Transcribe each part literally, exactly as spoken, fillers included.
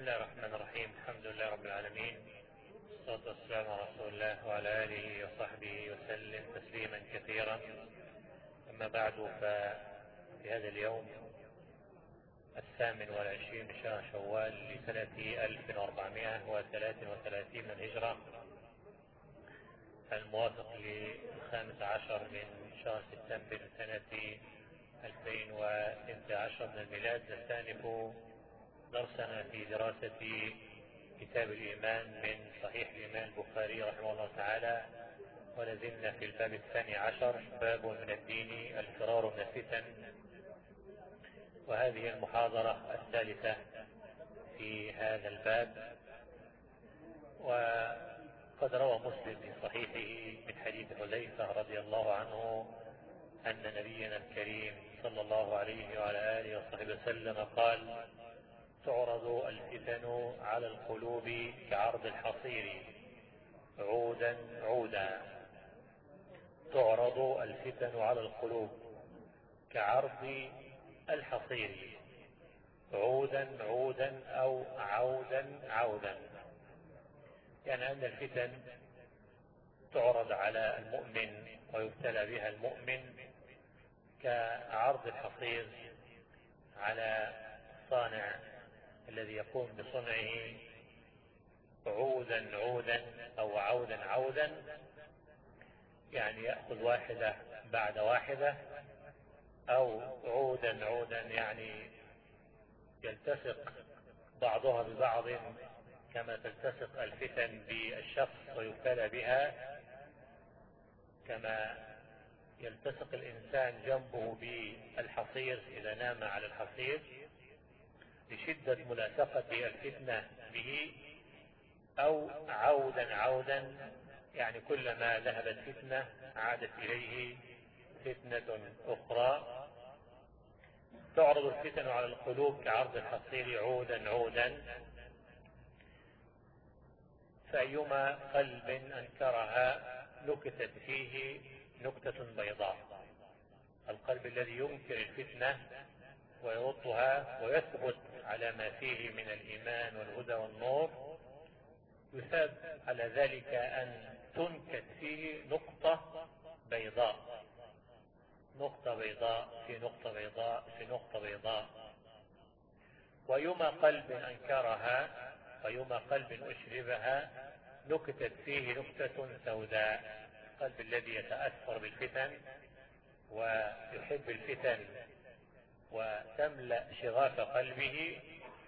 الله الرحمن الرحيم. الحمد لله رب العالمين، والصلاة والسلام على رسول الله وعلى آله وصحبه وسلم تسليما كثيرا. أما بعد، ففي هذا اليوم الثامن والعشرين من شهر شوال لسنة ألف وأربعمائة وثلاث وثلاثين من الهجرة، الموافق للخامس عشر من شهر سبتمبر سنة ألفين واثني عشر من الميلاد، نستأنف درسنا في دراسة كتاب الإيمان من صحيح الإمام البخاري رحمه الله تعالى، ولازلنا في الباب الثاني عشر، باب من الدين الفرار من الفتن، وهذه المحاضرة الثالثة في هذا الباب. وقد روى مسلم في صحيحه من حديث حذيفة رضي الله عنه أن نبينا الكريم صلى الله عليه وعلى آله وصحبه وسلم قال: تعرض الفتن على القلوب كعرض الحصير عودا عودا. تعرض الفتن على القلوب كعرض الحصير عودا عودا أو عودا عودا، يعني أن الفتن تعرض على المؤمن ويبتلى بها المؤمن كعرض الحصير على الصانع الذي يقوم بصنعه عودا عودا أو عودا عودا، يعني يأخذ واحدة بعد واحدة، أو عودا عودا يعني يلتصق بعضها ببعض كما تلتصق الفتن بالشخص ويبتلى بها، كما يلتصق الإنسان جنبه بالحصير إذا نام على الحصير لشدة ملاصقة الفتنة به، أو عودا عودا يعني كلما ذهبت فتنة عادت إليه فتنة أخرى. تعرض الفتن على القلوب كعرض الحصير عودا عودا، فأيما قلب أنكرها نكتت فيه نكتة بيضاء. القلب الذي ينكر الفتنة ويردها ويثبت على ما فيه من الإيمان والهدى والنور، يثاب على ذلك أن تنكت فيه نقطة بيضاء، نقطة بيضاء في نقطة بيضاء في نقطة بيضاء. ويما قلب أنكرها ويما قلب أشربها نكتت فيه نكتة سوداء. القلب الذي يتأثر بالفتن ويحب الفتن وتملأ شغاف قلبه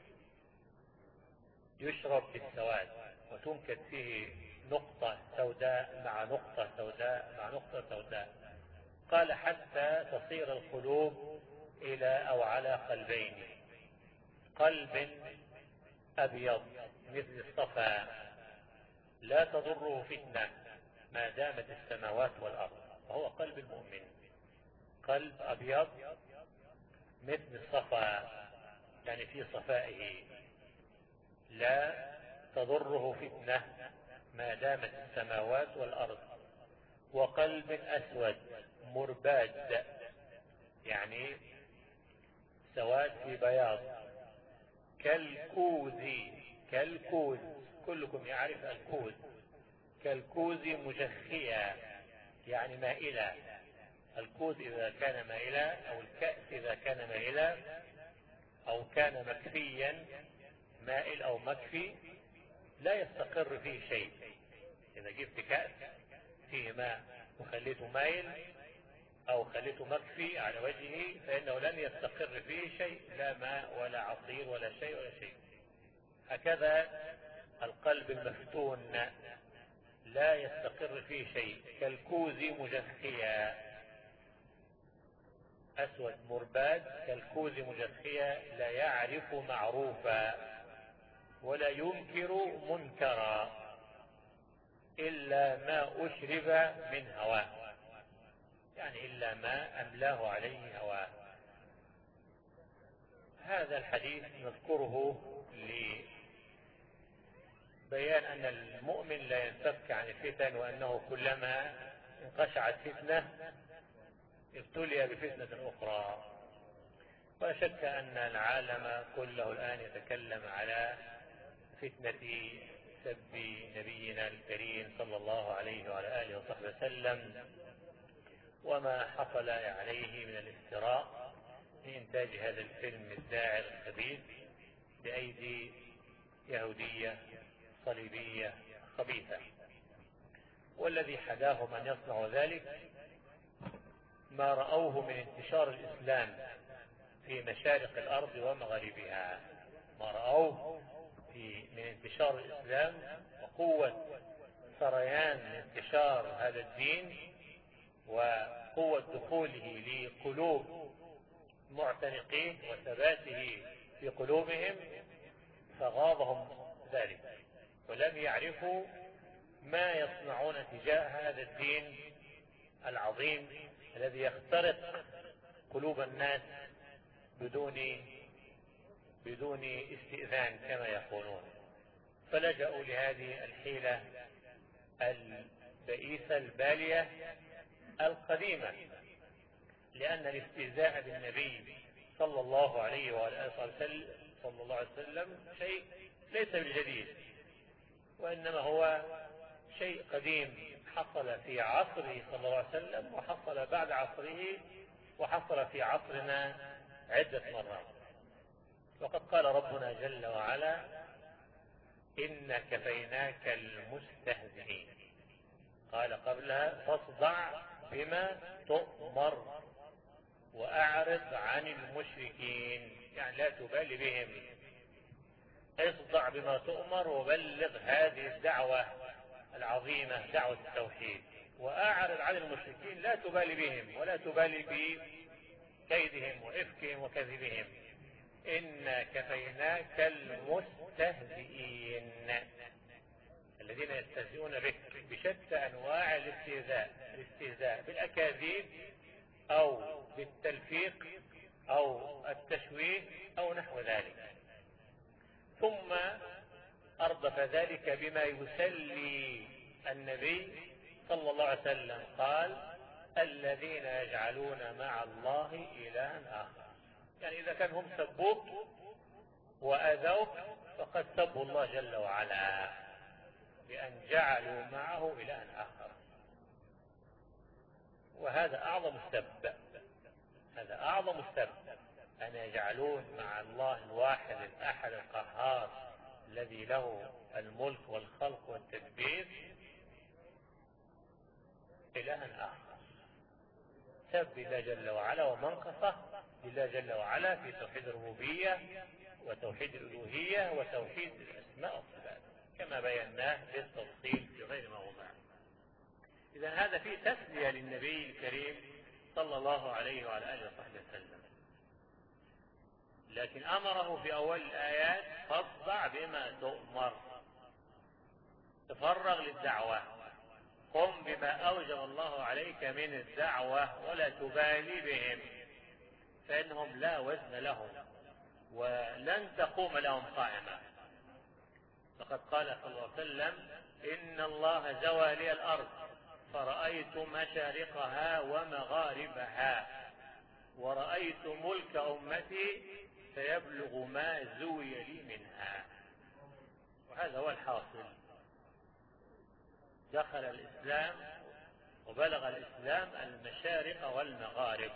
يشرب بالسواد، وتنكت فيه نقطة سوداء مع نقطة سوداء مع نقطة سوداء. قال: حتى تصير القلوب إلى أو على قلبين، قلب أبيض مثل الصفا لا تضره فتنة ما دامت السماوات والأرض، وهو قلب المؤمن، قلب أبيض مثل الصفا يعني في صفائه لا تضره فتنة ما دامت السماوات والأرض. وقلب أسود مرباد يعني سواد في بياض، كالكوز كالكوز كلكم يعرف الكوز، كالكوز مجخية يعني مائلة. الكوز إذا كان مائلا، أو الكأس إذا كان مائلا، أو كان مكفيا، مائل أو مكفي لا يستقر فيه شيء. إذا جبت كأس فيه ماء وخليته مائل أو خليته مكفي على وجهه فإنه لن يستقر فيه شيء، لا ماء ولا عصير ولا شيء ولا شيء. هكذا القلب المفتون لا يستقر فيه شيء، كالكوز مجخيا، أسود مرباد كالكوز مجخيا، لا يعرف معروفا ولا ينكر منكرا إلا ما أشرب من هواه، يعني إلا ما أملاه عليه هواه. هذا الحديث نذكره لبيان أن المؤمن لا ينفك عن الفتن، وأنه كلما انقشعت فتنة ابتلي بفتنة أخرى. ولا شك أن العالم كله الآن يتكلم على فتنة سب نبينا الكريم صلى الله عليه وعلى آله وصحبه وسلم، وما حصل عليه من الافتراء في إنتاج هذا الفيلم الداعر الخبيث بأيدي يهودية صليبية خبيثة. والذي حداهم أن يصنعوا ذلك ما رأوه من انتشار الإسلام في مشارق الأرض ومغاربها، ما رأوه في من انتشار الإسلام وقوة سريان انتشار هذا الدين وقوة دخوله لقلوب معتنقيه وثباته في قلوبهم، فغاضهم ذلك ولم يعرفوا ما يصنعون تجاه هذا الدين العظيم الذي يخترق قلوب الناس بدون بدون استئذان كما يقولون. فلجأوا لهذه الحيلة البئيسة البالية القديمة، لأن الاستهزاء بالنبي صلى الله عليه وآله وسلم صلى الله عليه وسلم شيء ليس بالجديد، وإنما هو شيء قديم حصل في عصره صلى الله عليه وسلم وحصل بعد عصره وحصل في عصرنا عدة مرات. وقد قال ربنا جل وعلا: إن كفيناك المستهزئين. قال قبلها: فاصدع بما تؤمر وأعرض عن المشركين، يعني لا تبالي بهم، اصدع بما تؤمر وبلغ هذه الدعوة العظيمة دعوة التوحيد، وأعرض عن المشركين، لا تبالي بهم ولا تبالي بكيدهم وإفكهم وكذبهم. إنا كفيناك المستهزئين، الذين يستهزئون بك بشتى أنواع الاستهزاء، الاستهزاء بالأكاذيب أو بالتلفيق أو التشويه أو نحو ذلك. ثم أردف ذلك بما يسلي النبي صلى الله عليه وسلم، قال: الذين يجعلون مع الله إلها آخر. يعني إذا كان هم سبوك وأذوك فقد سبوا الله جل وعلا بأن جعلوا معه إلها آخر، وهذا أعظم السب، هذا أعظم السب، أن يجعلون مع الله الواحد الأحد القهار الذي له الملك والخلق والتدبير إلها آخر. سب الله جل وعلا ومنقصة لله جل وعلا في توحيد الربوبية وتوحيد الألوهية وتوحيد الأسماء والصفات كما بيناه بالتفصيل في غير موضع. إذا هذا فيه تسلية للنبي الكريم صلى الله عليه وعلى آله وصحبه وسلم، لكن أمره في أول الآيات: فاصدع بما تؤمر، تفرغ للدعوة، قم بما أوجب الله عليك من الدعوة ولا تبالي بهم، فإنهم لا وزن لهم ولن تقوم لهم قائمة. فقد قال صلى الله عليه وسلم: إن الله زوى لي الأرض فرأيت مشارقها ومغاربها ورأيت ملك أمتي سيبلغ ما زوي لي منها. وهذا هو الحاصل، دخل الإسلام وبلغ الإسلام المشارق والمغارب،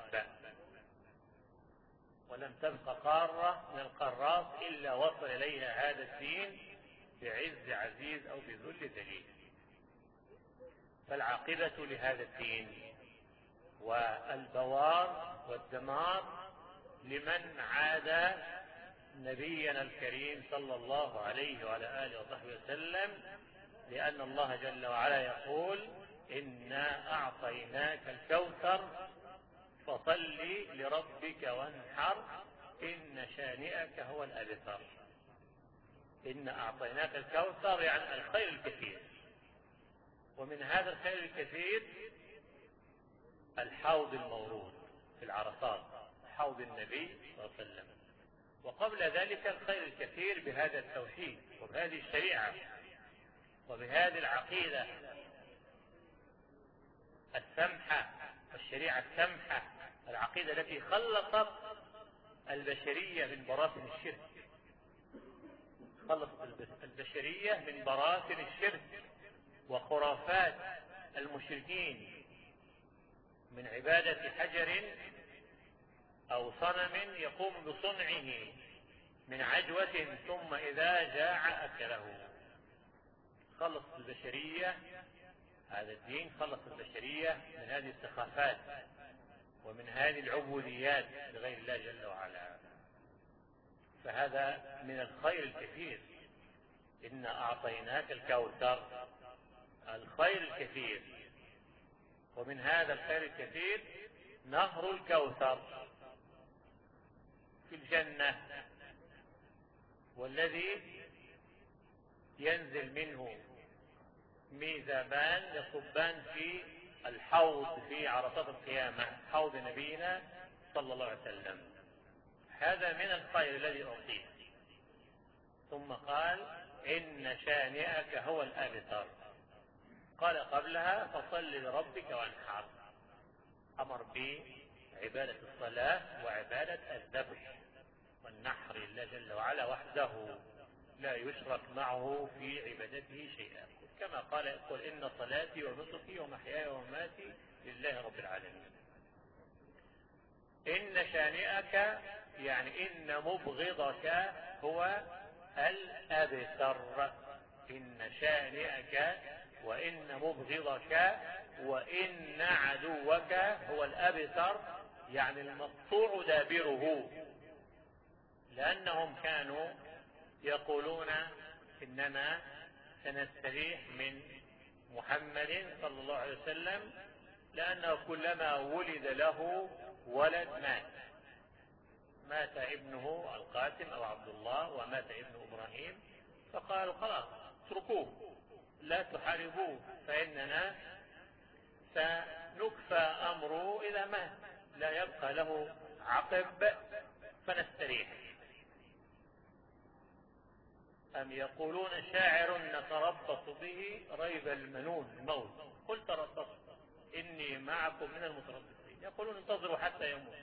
ولم تبق قارة من القارات إلا وصل إليها هذا الدين بعز عزيز أو بذل ذليل. فالعاقبة لهذا الدين والبوار والدمار لمن عاد نبينا الكريم صلى الله عليه وعلى آله وصحبه وسلم، لأن الله جل وعلا يقول: إنا أعطيناك الكوثر فصل لربك وانحر إن شانئك هو الأبتر. إنا أعطيناك الكوثر يعني الخير الكثير، ومن هذا الخير الكثير الحوض المورود في العرصات، حوض النبي صلى الله عليه وسلم. وقبل ذلك الخير الكثير بهذا التوحيد وبهذه الشريعة وبهذه العقيدة السمحة والشريعة السمحة، العقيدة التي خلصت البشرية من براثن الشرك، خلصت البشرية من براثن الشرك وخرافات المشركين من عبادة حجر أو صنم يقوم بصنعه من عجوة ثم إذا جاع أكله. خلص البشرية، هذا الدين خلص البشرية من هذه السخافات ومن هذه العبوديات لغير الله جل وعلا. فهذا من الخير الكثير. إنا أعطيناك الكوثر، الخير الكثير. ومن هذا الخير الكثير نهر الكوثر في الجنة، والذي ينزل منه ميزابان يصبان في الحوض في عرصات القيامة، حوض نبينا صلى الله عليه وسلم. هذا من الخير الذي أعطيه. ثم قال إن شانئك هو الأبتر. قال قبلها فصل لربك وانحر. أمر بعبادة الصلاة وعبادة الذبح والنحر لله جل وعلا وحده، لا يشرك معه في عبادته شيئا، كما قال قل إن صلاتي ونسكي ومحياي ومماتي لله رب العالمين. إن شانئك يعني إن مبغضك هو الأبتر. إن شانئك وإن مبغضك وإن عدوك هو الأبتر، يعني المقطوع دابره. لأنهم كانوا يقولون إننا سنستريح من محمد صلى الله عليه وسلم لأنه كلما ولد له ولد مات. مات ابنه القاسم أو عبد الله ومات ابن إبراهيم، فقالوا خلاص اتركوه لا تحاربوه فإننا سنكفى أمره إذا مات، لا يبقى له عقب فنستريح. أم يقولون شاعر نتربص به ريب المنون الموت، قل تربصوا إني معكم من المتربصين. يقولون انتظروا حتى يموت،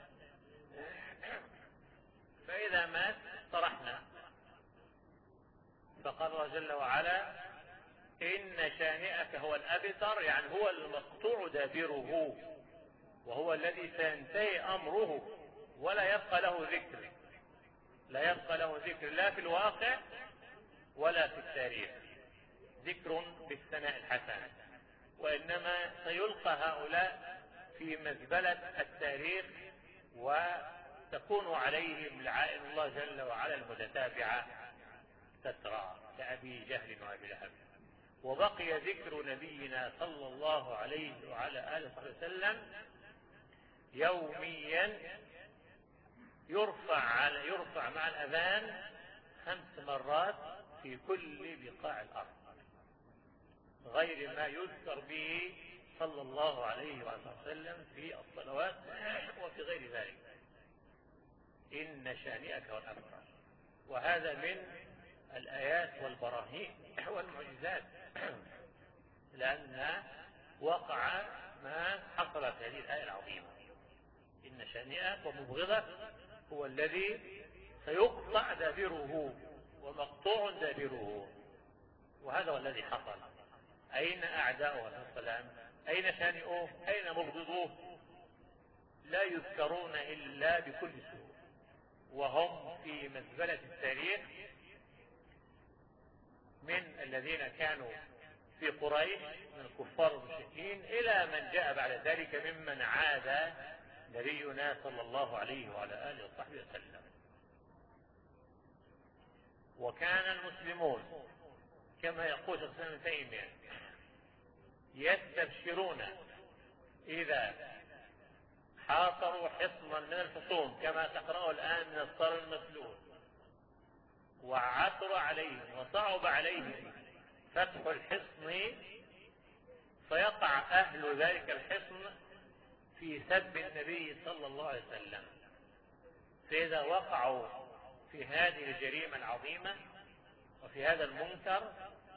فإذا مات طرحنا. فقال الله جل وعلا إن شانئك هو الأبتر، يعني هو المقطوع دابره، وهو الذي سينتهي أمره ولا يبقى له ذكر، لا يبقى له ذكر لا في الواقع ولا في التاريخ ذكر بالثناء الحسن، وإنما سيلقى هؤلاء في مزبلة التاريخ وتكون عليهم لعائن الله جل وعلا المتتابعة تترى كأبي جهل وأبي لهب. وبقي ذكر نبينا صلى الله عليه وعلى آله وسلم يوميا يرفع على يرفع مع الأذان خمس مرات في كل بقاع الأرض، غير ما يذكر به صلى الله عليه وسلم في الصلوات وفي غير ذلك. إن شانئك والأبتر. وهذا من الآيات والبراهين والمعجزات، لأن وقع ما حصل في هذه الآية العظيمة. إن شانئك ومبغضك هو الذي سيقطع دابره ومقطوع دابره، وهذا هو الذي حصل. أين أعداؤه عليه السلام؟ أين شانئوه؟ أين مبغضوه؟ لا يذكرون إلا بكل سوء، وهم في مزبلة التاريخ من الذين كانوا في قريش من الكفار المشركين إلى من جاء بعد ذلك ممن عاد نبينا صلى الله عليه وعلى آله وصحبه وسلم. وكان المسلمون كما يقول شيخ الإسلام ابن تيمية يستبشرون إذا حاصروا حصنا من الحصون كما تقرأه الآن من الصر المسلول، وعثر عليهم وصعب عليهم فتح الحصن، فيقع أهل ذلك الحصن في سب النبي صلى الله عليه وسلم. فإذا وقعوا في هذه الجريمة العظيمة وفي هذا المنكر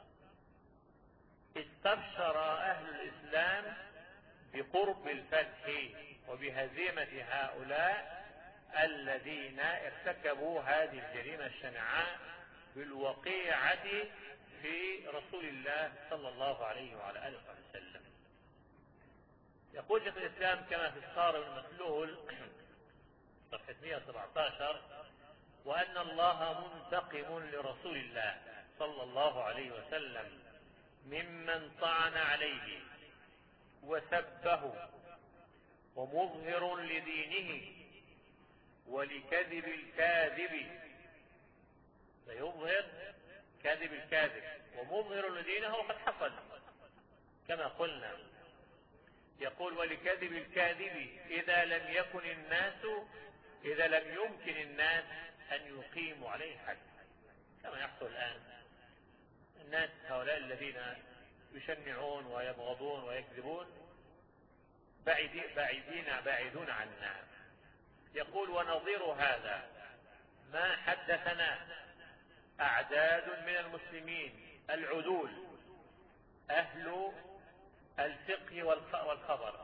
استبشر أهل الإسلام بقرب الفتح وبهزيمة هؤلاء الذين ارتكبوا هذه الجريمة الشنعاء بالوقيعة في رسول الله صلى الله عليه وعلى آله وسلم. يقول شيخ الإسلام كما في الصارم المسلول صفحة مئة وسبعة عشر: وأن الله منتقم لرسول الله صلى الله عليه وسلم ممن طعن عليه وسبه ومظهر لدينه ولكذب الكاذب، فيظهر كذب الكاذب ومظهر لدينه قد حصل كما قلنا. يقول: ولكذب الكاذب إذا لم يكن الناس إذا لم يمكن الناس أن يقيموا عليه حد، كما يحصل الآن. الناس هؤلاء الذين يشنعون ويبغضون ويكذبون بعيدين بعيدين بعيدون عنا. يقول: ونظير هذا ما حدثنا أعداد من المسلمين العدول أهل الفقه والخبر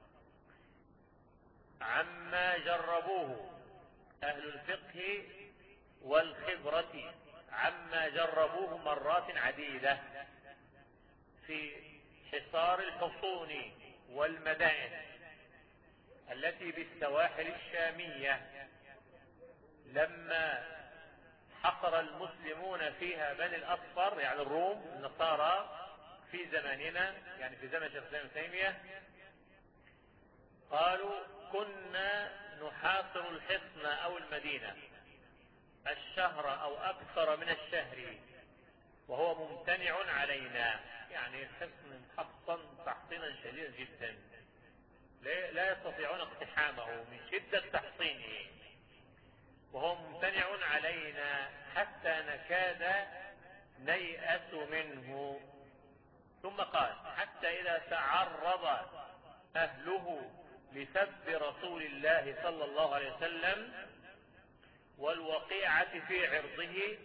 عما جربوه، أهل الفقه والخبرة عما جربوه مرات عديدة في حصار الحصون والمدائن التي بالسواحل الشامية، لما حصر المسلمون فيها بني الأصفر يعني الروم النصارى في زماننا، يعني في زمن شيخ الإسلام ابن تيمية، قالوا: كنا نحاصر الحصن أو المدينة الشهر أو أكثر من الشهر وهو ممتنع علينا، يعني الحصن محصن تحصينا شديدا جدا لا يستطيعون اقتحامه من شدة تحصينه، وهو ممتنع علينا حتى نكاد نيأس منه. ثم قال: حتى إذا تعرض أهله لسب رسول الله صلى الله عليه وسلم والوقيعة في عرضه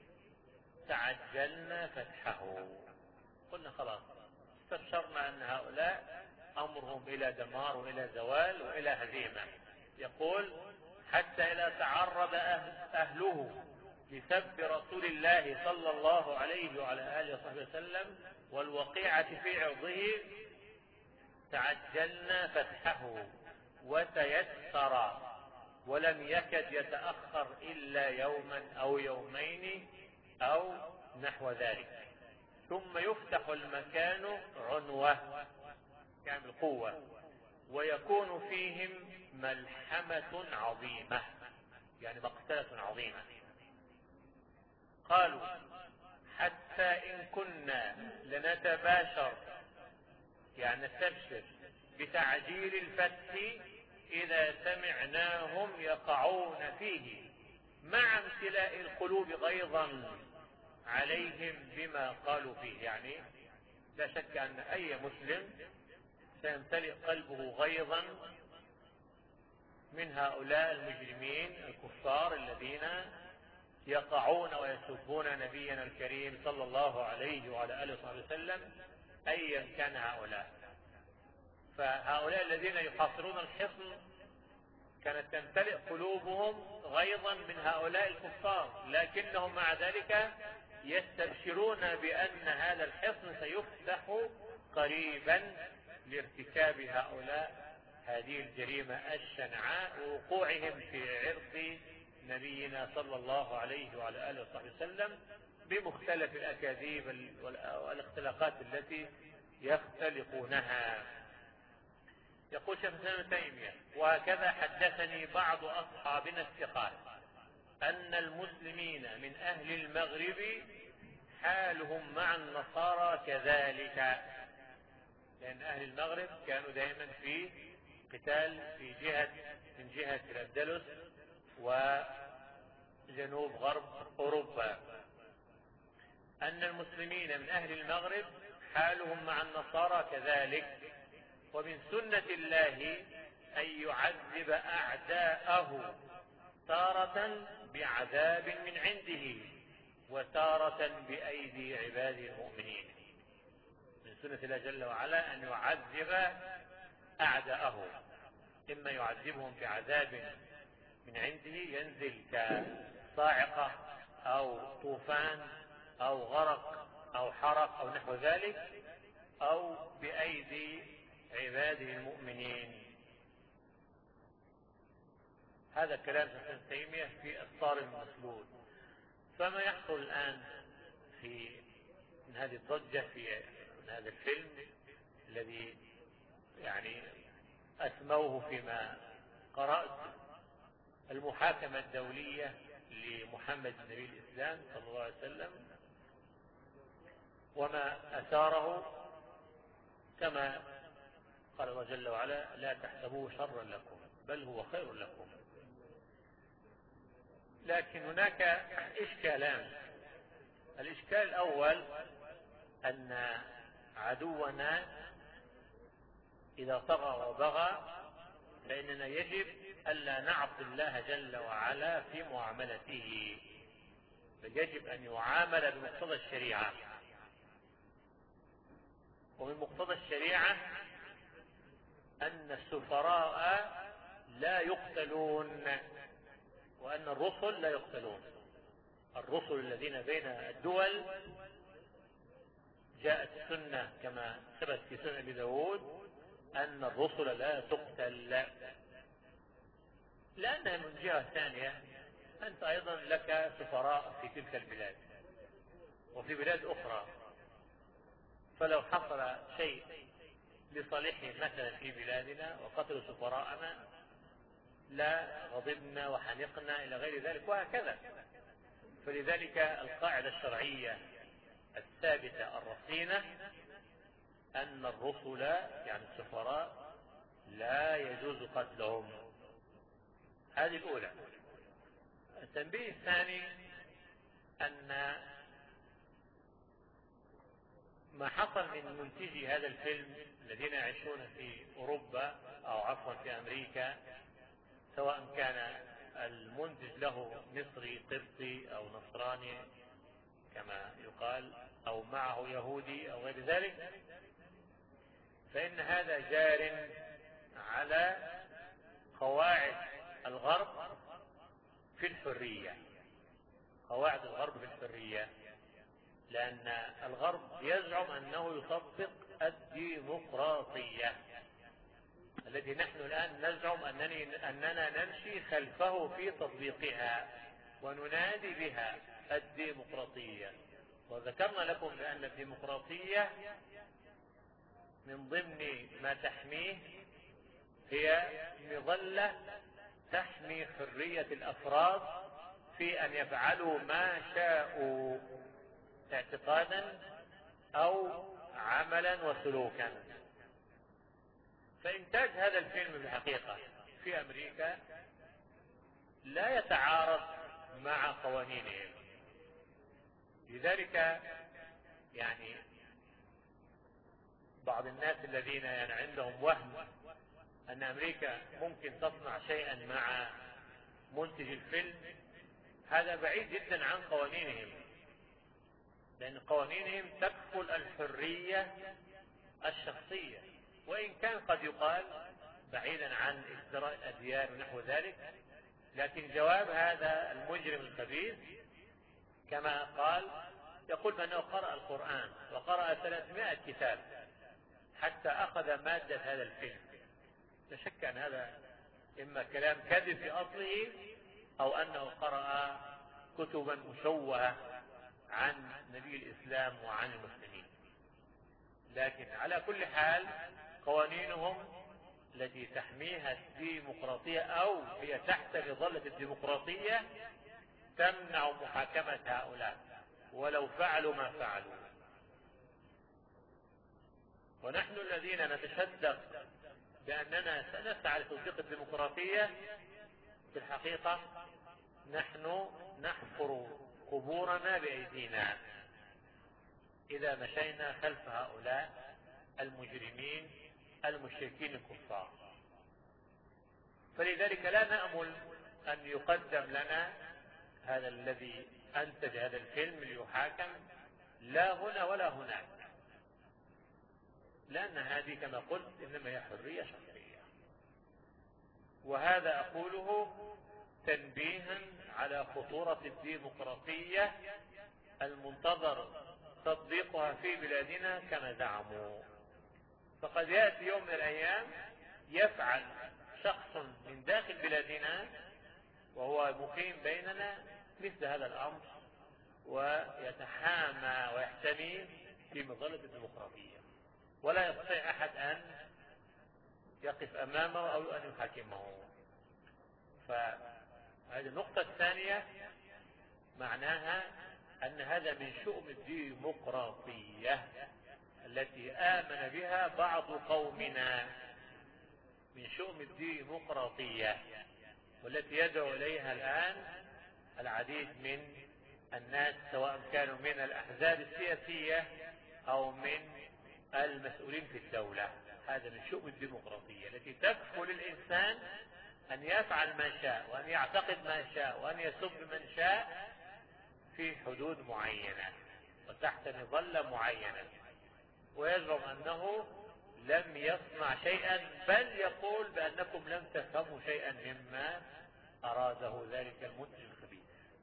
تعجلنا فتحه. قلنا خلاص، استبشرنا أن هؤلاء أمرهم إلى دمار وإلى زوال وإلى هزيمة. يقول: حتى إذا تعرض أهله لسب رسول الله صلى الله عليه وعلى آله وصحبه وسلم والوقيعة في عرضه تعجلنا فتحه وتيسر، ولم يكد يتأخر إلا يوما أو يومين أو نحو ذلك، ثم يفتح المكان عنوة يعني القوة، ويكون فيهم ملحمة عظيمة يعني مقتلة عظيمة. قالوا: حتى إن كنا لنتباشر يعني نستبشر بتعجيل الفتح إذا سمعناهم يقعون فيه مع امتلاء القلوب غيظا عليهم بما قالوا فيه. يعني لا شك أن أي مسلم سيمتلئ قلبه غيظا من هؤلاء المجرمين الكفار الذين يقعون ويسبون نبينا الكريم صلى الله عليه وعلى آله وصحبه وسلم أيا كان هؤلاء. فهؤلاء الذين يحاصرون الحصن كانت تمتلئ قلوبهم غيظا من هؤلاء الكفار، لكنهم مع ذلك يستبشرون بأن هذا الحصن سيفتح قريبا لارتكاب هؤلاء هذه الجريمة الشنعاء ووقوعهم في عرض نبينا صلى الله عليه وعلى آله وصحبه وسلم بمختلف الأكاذيب والاختلاقات التي يختلقونها. يقول شيخ الإسلام ابن تيمية: وهكذا حدثني بعض أصحابنا الثقات أن المسلمين من أهل المغرب حالهم مع النصارى كذلك، لأن أهل المغرب كانوا دائما في قتال في جهة من جهة الأندلس وجنوب غرب أوروبا. أن المسلمين من أهل المغرب حالهم مع النصارى كذلك، ومن سنة الله أن يعذب أعداءه تارة بعذاب من عنده وتارة بأيدي عباده المؤمنين. من سنة الله جل وعلا أن يعذب أعداءه، إما يعذبهم بعذاب من عنده ينزل كصاعقة أو طوفان أو غرق أو حرق أو نحو ذلك، أو بأيدي عباده المؤمنين. هذا كلام ابن تيمية في الصارم المسلول. فما يحصل الآن في من هذه الضجة في من هذا الفيلم الذي يعني أسموه فيما قرأت المحاكمة الدولية لمحمد نبي الإسلام صلى الله عليه وسلم، وما أثاره كما قال الله جل وعلا: لا تحسبوه شرا لكم بل هو خير لكم. لكن هناك إشكالان. الإشكال الأول أن عدونا إذا طغى وبغى فإننا يجب ألا نعصي الله جل وعلا في معاملته، بل يجب أن يعامل بمقتضى الشريعة. ومن مقتضى الشريعة أن السفراء لا يقتلون، وأن الرسل لا يقتلون. الرسل الذين بين الدول جاءت السنة كما ثبت في سنة أبي داود أن الرسل لا تقتل، لأنها من جهة ثانية أنت أيضا لك سفراء في تلك البلاد وفي بلاد أخرى، فلو حصل شيء لصالحهم مثلا في بلادنا وقتلوا سفراءنا لا غضبنا وحنقنا إلى غير ذلك، وهكذا. فلذلك القاعدة الشرعية الثابتة الرصينة أن الرسل يعني السفراء لا يجوز قتلهم. هذه الأولى. التنبيه الثاني أن ما حصل من منتجي هذا الفيلم الذين يعيشون في أوروبا أو عفوا في أمريكا، سواء كان المنتج له مصري قبطي أو نصراني كما يقال أو معه يهودي أو غير ذلك، فإن هذا جار على قواعد الغرب في الحرية. قواعد الغرب في الحرية، لأن الغرب يزعم أنه يطبق الديمقراطية التي نحن الآن نزعم أنني أننا نمشي خلفه في تطبيقها وننادي بها الديمقراطية. وذكرنا لكم بأن الديمقراطية من ضمن ما تحميه هي مظلة تحمي حرية الأفراد في أن يفعلوا ما شاءوا اعتقادا أو عملا وسلوكا. فإنتاج هذا الفيلم بالحقيقة في أمريكا لا يتعارض مع قوانينهم. لذلك يعني بعض الناس الذين يعني عندهم وهم أن أمريكا ممكن تصنع شيئا مع منتج الفيلم، هذا بعيد جدا عن قوانينهم، لأن قوانينهم تكفل الحرية الشخصية، وإن كان قد يقال بعيدا عن ازدراء الأديان ونحو ذلك، لكن جواب هذا المجرم الخبيث كما قال يقول بأنه قرأ القرآن وقرأ ثلاثمائة كتاب حتى أخذ مادة هذا الفيلم. لا شك أن هذا إما كلام كذب في أصله أو أنه قرأ كتبا مشوهة عن نبي الإسلام وعن المسلمين. لكن على كل حال قوانينهم التي تحميها الديمقراطية أو هي تحت مظلة الديمقراطية تمنع محاكمة هؤلاء ولو فعلوا ما فعلوا. ونحن الذين نتشدق بأننا سنسعى لتطبيق الديمقراطية في الحقيقة نحن نحفر قبورنا بأيدينا إذا مشينا خلف هؤلاء المجرمين المشركين الكفار. فلذلك لا نأمل أن يقدم لنا هذا الذي أنتج هذا الفيلم ليحاكم لا هنا ولا هناك، لأن هذه كما قلت إنما هي حرية شخصية. وهذا أقوله تنبيها على خطورة الديمقراطية المنتظر تطبيق بلادنا كما زعموا. فقد يأتي يوم من الأيام يفعل شخص من داخل بلادنا وهو مقيم بيننا مثل هذا الأمر ويتحامى ويحتمي في مظلة الديمقراطية، ولا يستطيع أحد أن يقف أمامه أو أن يحاكمه. فهذه النقطة الثانية معناها أن هذا من شؤم الديمقراطية التي آمن بها بعض قومنا، من شؤم الديمقراطية والتي يدعو إليها الآن العديد من الناس سواء كانوا من الأحزاب السياسية أو من المسؤولين في الدولة. هذا من شؤم الديمقراطية التي تكفل الإنسان أن يفعل ما شاء وأن يعتقد ما شاء وأن يسب من شاء في حدود معينة وتحت مظلة معينة، ويزعم أنه لم يصنع شيئا، بل يقول بأنكم لم تفهموا شيئا مما أراده ذلك المنتج الخبيث.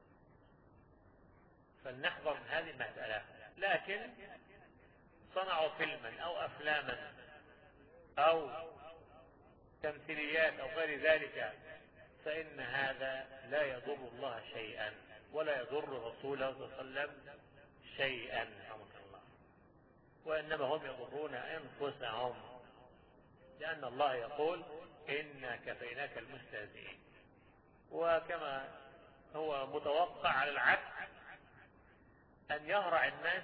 فلنحذر من هذه المسألة. لكن صنعوا فيلما أو أفلاما أو تمثيليات أو غير ذلك فإن هذا لا يضر الله شيئا ولا يضر رسوله صلى الله عليه وسلم شيئا، الله. وإنما هم يضرون أنفسهم، لأن الله يقول إنا كفيناك المستهزئين. وكما هو متوقع على العكس أن يهرع الناس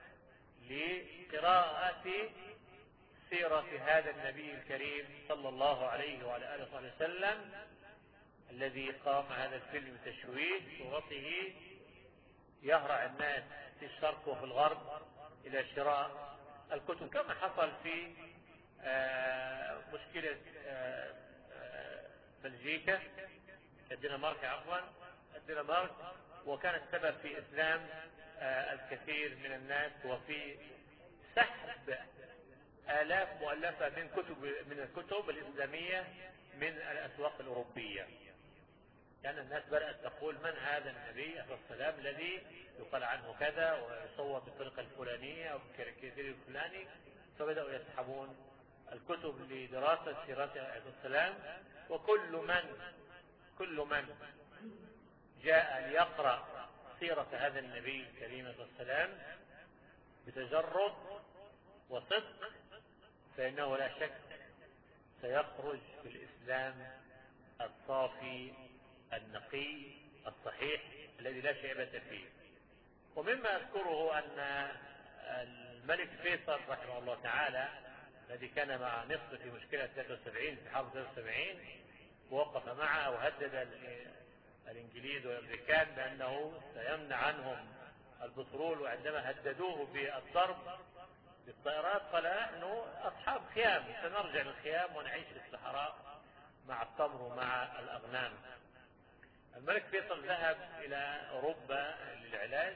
لقراءة سيرة هذا النبي الكريم صلى الله عليه وعلى آله وصحبه وسلم الذي قام هذا الفيلم بتشويه صورته. يهرع الناس في الشرق وفي الغرب إلى شراء الكتب، كما حصل في آه مشكلة آه آه بلجيكا الدنمارك عفوا الدنمارك، وكان السبب في إسلام آه الكثير من الناس وفي سحب آلاف مؤلفة من كتب من الكتب الإسلامية من الأسواق الأوروبية، لأن يعني الناس بدأت تقول من هذا النبي عليه السلام الذي يقال عنه كذا ويصور بالطريقة الفلانية أو بالكاريكاتير الفلاني، فبدأوا يسحبون الكتب لدراسة سيرته عليه السلام. وكل من كل من جاء ليقرأ سيرة هذا النبي الكريم عليه السلام بتجرد وصدق فإنه لا شك سيخرج في الإسلام الصافي النقي الصحيح الذي لا شيبة فيه. ومما أذكره أن الملك فيصل رحمه الله تعالى الذي كان مع مصر في مشكلة ثلاثة وسبعين في حرب ثلاثة وسبعين ووقف معه وهدد الإنجليز والأمريكان بأنه سيمنع عنهم البترول، وعندما هددوه بالضرب بالطائرات قال نحن أصحاب خيام سنرجع للخيام ونعيش في الصحراء مع التمر ومع الأغنام. الملك فيصل ذهب إلى أوروبا للعلاج،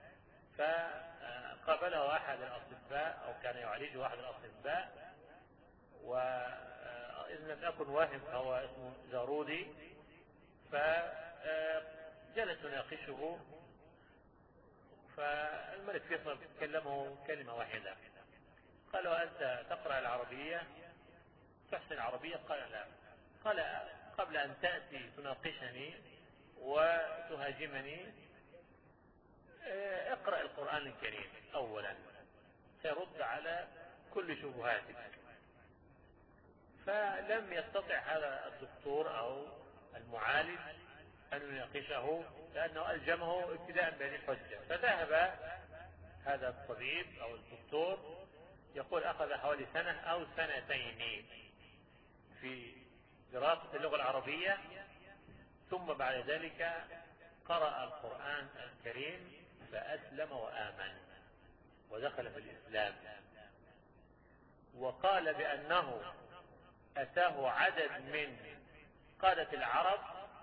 فقابله أحد الأطباء أو كان يعالجه أحد الأطباء، وإذن لم أكن واهم فهو اسمه جارودي، فجلس يناقشه. فالملك فيصل كلمه كلمة واحدة، قال له أنت تقرأ العربية تحسن العربية؟ قال لا. قال قبل أن تأتي تناقشني وتهاجمني اقرأ القرآن الكريم أولا سيرد على كل شبهاتك. فلم يستطع هذا الدكتور أو المعالج أن يناقشه لأنه ألجمه ابتداء بهذه الحجة. فذهب هذا الطبيب أو الدكتور يقول أخذ حوالي سنة أو سنتين في دراسة اللغة العربية، ثم بعد ذلك قرأ القرآن الكريم فأسلم وآمن ودخل في الإسلام. وقال بأنه أتاه عدد من قادة العرب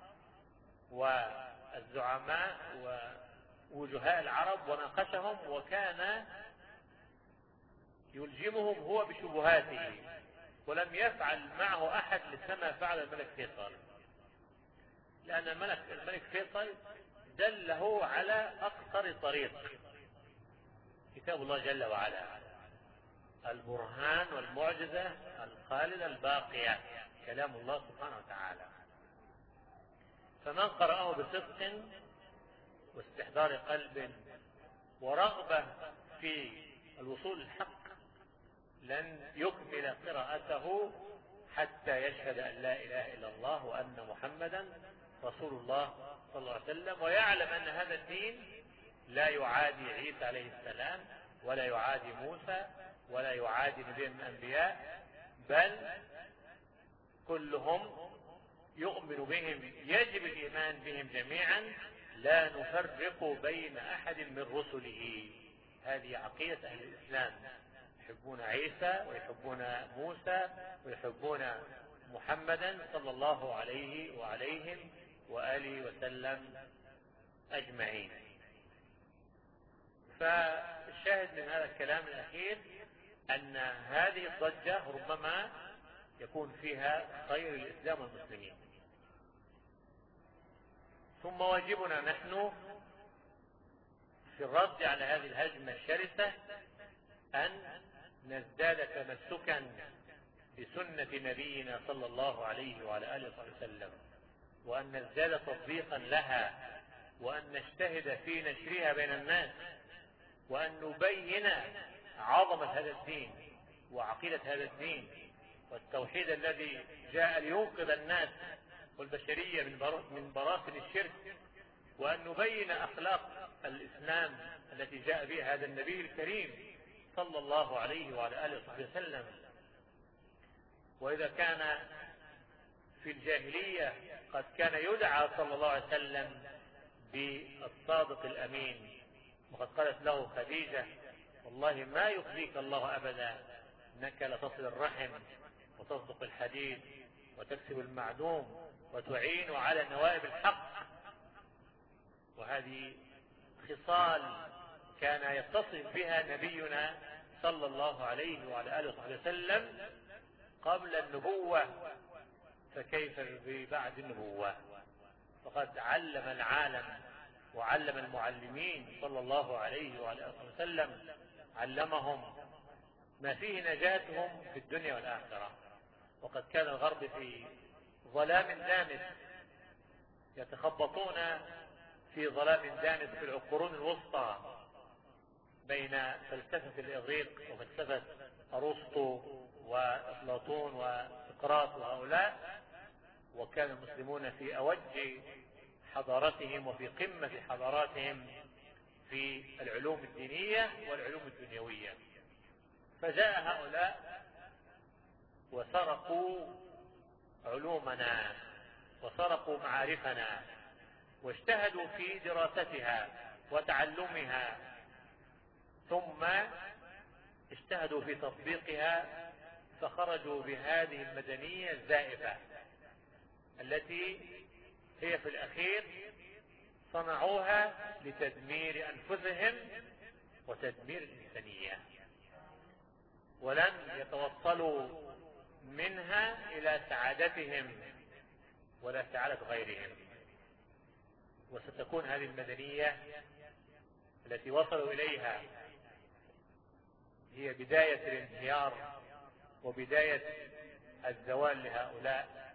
والزعماء ووجهاء العرب وناقشهم، وكان يلجمهم هو بشبهاته، ولم يفعل معه أحد مثل ما فعل الملك فيصل، لأن الملك, الملك فيصل دله على أقصر طريق كتاب الله جل وعلا، البرهان والمعجزة الخالدة الباقية، كلام الله سبحانه وتعالى. فمن قرأه بصدق واستحضار قلب ورغبة في الوصول للحق لن يكمل قراءته حتى يشهد أن لا إله إلا الله وأن محمدا رسول الله صلى الله عليه وسلم، ويعلم أن هذا الدين لا يعادي عيسى عليه السلام ولا يعادي موسى ولا يعادي نبي من الأنبياء، بل كلهم يؤمن بهم، يجب الإيمان بهم جميعا، لا نفرق بين أحد من رسله. هذه عقيدة أهل الإسلام، يحبون عيسى ويحبون موسى ويحبون محمدا صلى الله عليه وعليهم وآله وسلم أجمعين. فالشاهد من هذا الكلام الأخير أن هذه الضجة ربما يكون فيها خير الإسلام والمسلمين. ثم واجبنا نحن في الرد على هذه الهجمة الشرسة أن نزداد تمسكا بسنة نبينا صلى الله عليه وعلى آله وسلم، وأن نزداد تطبيقا لها، وأن نجتهد في نشرها بين الناس، وأن نبين عظمة هذا الدين وعقيدة هذا الدين والتوحيد الذي جاء لينقذ الناس والبشرية من براثن الشرك، وأن نبين أخلاق الإسلام التي جاء بها هذا النبي الكريم صلى الله عليه وعلى آله وصحبه وسلم. وإذا كان في الجاهلية قد كان يدعى صلى الله عليه وسلم بالصادق الأمين، وقد قالت له خديجة: والله ما يخزيك الله أبدا، إنك لتصل الرحم وتصدق الحديث وتكسب المعدوم وتعين على نوائب الحق. وهذه خصال كان يتصف بها نبينا صلى الله عليه وعلى آله وصحبه وسلم قبل النبوة، فكيف بعد النبوة؟ فقد علم العالم وعلم المعلمين صلى الله عليه وعلى آله وسلم، علمهم ما فيه نجاتهم في الدنيا والآخرة. وقد كان الغرب في ظلام دامس، يتخبطون في ظلام دامس في القرون الوسطى بين فلسفة الإغريق وفلسفة أرسطو وأفلاطون وسقراط وهؤلاء، وكان المسلمون في أوج حضارتهم وفي قمة حضاراتهم في العلوم الدينية والعلوم الدنيوية. فجاء هؤلاء وسرقوا علومنا وسرقوا معارفنا، واجتهدوا في دراستها وتعلمها، ثم اجتهدوا في تطبيقها، فخرجوا بهذه المدنية الزائفة التي هي في الأخير صنعوها لتدمير أنفسهم وتدمير الإنسانية، ولن يتوصلوا منها إلى سعادتهم ولا سعادة غيرهم. وستكون هذه المدنية التي وصلوا إليها هي بداية الانهيار وبداية الزوال لهؤلاء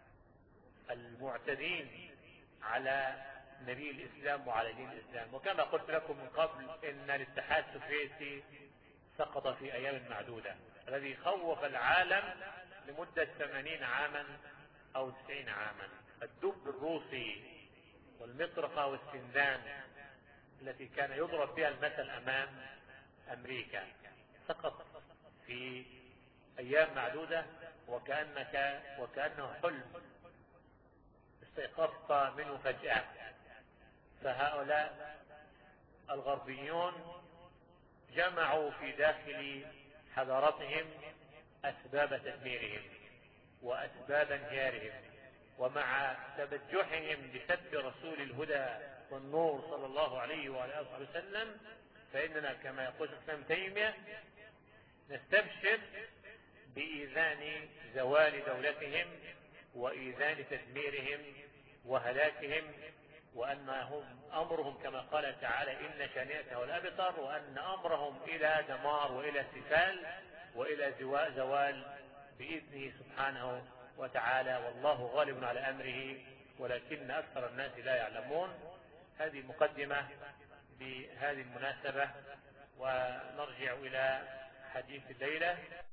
المعتدين على نبي الإسلام وعلى دين الإسلام. وكما قلت لكم من قبل إن الاتحاد السوفيتي سقط في أيام معدودة، الذي خوف العالم لمدة ثمانين عاما أو تسعين عاما. الدب الروسي والمطرقة والسندان التي كان يضرب بها المثل أمام أمريكا سقط في أيام معدودة، وكأنك وكأنه حلم استيقظت منه فجأة. فهؤلاء الغربيون جمعوا في داخل حضارتهم أسباب تدميرهم وأسباب انهيارهم، ومع تبجحهم بسب رسول الهدى والنور صلى الله عليه وعلى آله وسلم، فإننا كما يقول ابن تيمية نستبشر بإيذان زوال دولتهم وإيذان تدميرهم وهلاكهم وأنهم أمرهم كما قال تعالى إن شانئك هو الأبتر، وأن أمرهم إلى دمار وإلى استفال وإلى زوال بإذنه سبحانه وتعالى، والله غالب على أمره ولكن أكثر الناس لا يعلمون. هذه مقدمة بهذه المناسبة، ونرجع إلى حديث الليلة.